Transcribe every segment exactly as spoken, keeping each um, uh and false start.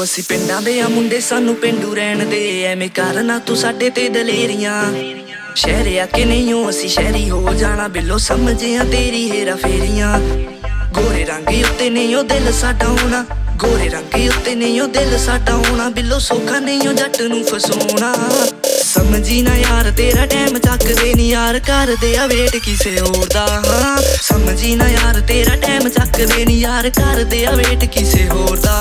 ਅਸੀਂ ਪਿੰਡਾਂ ਦੇ ਆ ਮੁੰਡੇ ਸਾਨੂੰ ਪਿੰਡੂ ਰਹਿਣ ਦੇ ਐਵੇਂ ਕਰਨਾ ਤੂੰ ਸਾਡੇ ਤੇ ਦਲੇਰੀਆਂ ਸ਼ਹਿਰ ਆ ਕੇ ਨਹੀਂ ਹੋ ਅਸੀਂ ਸ਼ਹਿਰੀ ਹੋ ਜਾਣਾ ਬਿੱਲੋ ਸਮਝਿਆ ਤੇਰੀ ਹੇਰਾ ਫੇਰੀਆਂ ਗੋਰੇ ਰੰਗ ਉੱਤੇ ਨਹੀਂ ਉਹ ਦਿਲ ਸਾਡਾ ਹੋਣਾ ਗੋਰੇ ਰੰਗ ਉੱਤੇ ਨਹੀਂ ਉਹ ਦਿਲ ਸਾਡਾ ਹੋਣਾ ਬਿੱਲੋ ਸੌਖਾ ਨਹੀਂ ਉਹ ਜੱਟ ਨੂੰ ਫਸਾਉਣਾ ਸਮਝੀ ਨਾ ਯਾਰ ਤੇਰਾ ਟਾਈਮ ਚੱਕਦੇ ਨੀ ਯਾਰ ਕਰਦੇ ਆ ਵੇਟ ਕਿਸੇ ਹੋਰ ਦਾ ਹਾਂ ਸਮਝੀ ਨਾ ਯਾਰ ਤੇਰਾ ਟਾਈਮ ਚੱਕਦੇ ਨੀ ਯਾਰ ਕਰਦੇ ਆ ਵੇਟ ਕਿਸੇ ਹੋਰ ਦਾ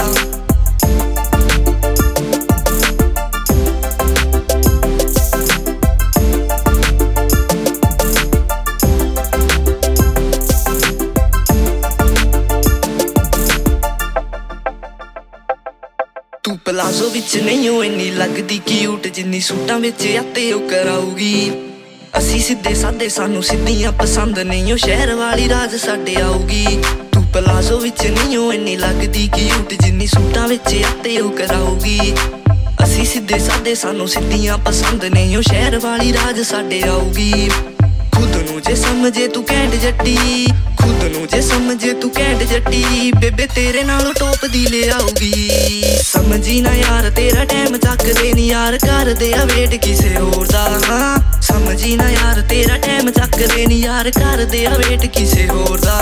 ਤੂੰ ਪਲਾਜ਼ੋ ਵਿੱਚ ਨਹੀਂ ਹੋ ਇੰਨੀ ਲੱਗਦੀ ਕਿਊਟ ਜਿੰਨੀ ਸੂਟਾਂ ਵਿੱਚ ਆਤੇ ਉਹ ਕਰਾਊਗੀ ਅਸੀਂ ਸਿੱਧੇ ਸਾਦੇ ਸਾਨੂੰ ਸਿੱਧੀਆਂ ਪਸੰਦ ਨਹੀਂ ਉਹ ਸ਼ਹਿਰ ਵਾਲੀ ਰਾਜ ਸਾਡੇ ਆਊਗੀ ਤੂੰ ਪਲਾਜ਼ੋ ਵਿੱਚ ਨਹੀਂ ਹੋ ਇੰਨੀ ਲੱਗਦੀ ਕਿਊਟ ਜਿੰਨੀ ਸੂਟਾਂ ਵਿੱਚ ਆਤੇ ਉਹ ਕਰਾਊਗੀ ਅਸੀਂ ਸਿੱਧੇ ਸਾਦੇ ਸਾਨੂੰ ਸਿੱਧੀਆਂ ਪਸੰਦ ਨਹੀਂ ਉਹ ਸ਼ਹਿਰ ਵਾਲੀ ਰਾਜ ਸਾਡੇ ਆਊਗੀ ਖੁਦ ਨੂੰ ਜੇ ਸਮਝੇ ਤੂੰ ਘੈਂਟ ਜੱਟੀ ਖੁਦ ਨੂੰ ਜੇ ਸਮਝੇ ਤੂੰ ਘੈਂਟ ਜੱਟੀ ਬੇਬੇ ਤੇਰੇ ਨਾਲੋਂ ਟੋਪ ਦੀ ਲਿਆਊਗੀ ਸਮਝੀ ਨਾ ਯਾਰ ਤੇਰਾ ਟਾਈਮ ਚੱਕਦੇ ਨੀ ਯਾਰ ਕਰਦੇ ਆ ਵੇਟ ਕਿਸੇ ਹੋਰ ਦਾ ਹਾਂ ਸਮਝੀ ਨਾ ਯਾਰ ਤੇਰਾ ਟਾਈਮ ਚੱਕਦੇ ਨੀ ਯਾਰ ਕਰਦੇ ਆ ਵੇਟ ਕਿਸੇ ਹੋਰ ਦਾ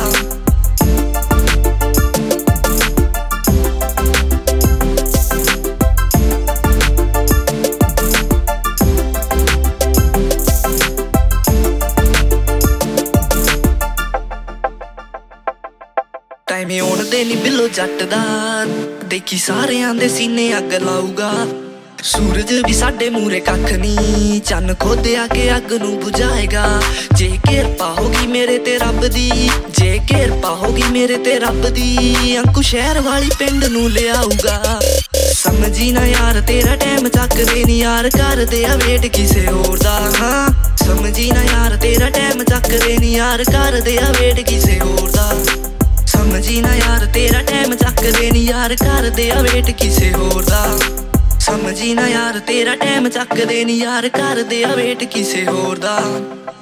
ਟਾਈਮ ਆਉਣ ਦੇ ਨੀ ਬਿੱਲੋ ਜੱਟ ਦਾ ਦੇਖੀ ਸਾਰਿਆਂ ਦੇ ਸੀਨੇ ਅੱਗ ਲਾਊਗਾ ਸੂਰਜ ਵੀ ਸਾਡੇ ਮੂਰੇ ਕੱਖ ਨੀ ਚੰਨ ਖੋਦਿਆ ਕੇ ਅੱਗ ਨੂੰ ਬੁਝਾਏਗਾ ਜੇ ਕਿਰਪਾ ਹੋਗੀ ਮੇਰੇ ਤੇ ਰੱਬ ਦੀ ਜੇ ਕਿਰਪਾ ਹੋਗੀ ਮੇਰੇ ਤੇ ਰੱਬ ਦੀ ਅੰਕੂ ਸ਼ਹਿਰ ਵਾਲੀ ਪਿੰਡ ਨੂੰ ਲਿਆਊਗਾ ਸਮਝੀ ਨਾ ਯਾਰ ਤੇਰਾ ਟਾਈਮ ਚੱਕਦੇ ਨੀ ਯਾਰ ਕਰਦੇ ਆ ਵੇਟ ਕਿਸੇ ਹੋਰ ਦਾ ਹਾਂ ਸਮਝੀ ਨਾ ਯਾਰ ਤੇਰਾ ਟਾਈਮ ਚੱਕਦੇ ਨੀ ਯਾਰ ਕਰਦੇ ਆ ਵੇਟ ਕਿਸੇ ਹੋਰ ਦਾ ਸਮਝੀ ਨਾ ਯਾਰ ਤੇਰਾ ਟਾਈਮ ਚੱਕਦੇ ਨੀ ਯਾਰ ਕਰਦੇ ਆ ਵੇਟ ਕਿਸੇ ਹੋਰ ਦਾ ਸਮਝੀ ਨਾ ਯਾਰ ਤੇਰਾ ਟਾਈਮ ਚੱਕਦੇ ਨੀ ਯਾਰ ਕਰਦੇ ਆ ਵੇਟ ਕਿਸੇ ਹੋਰ ਦਾ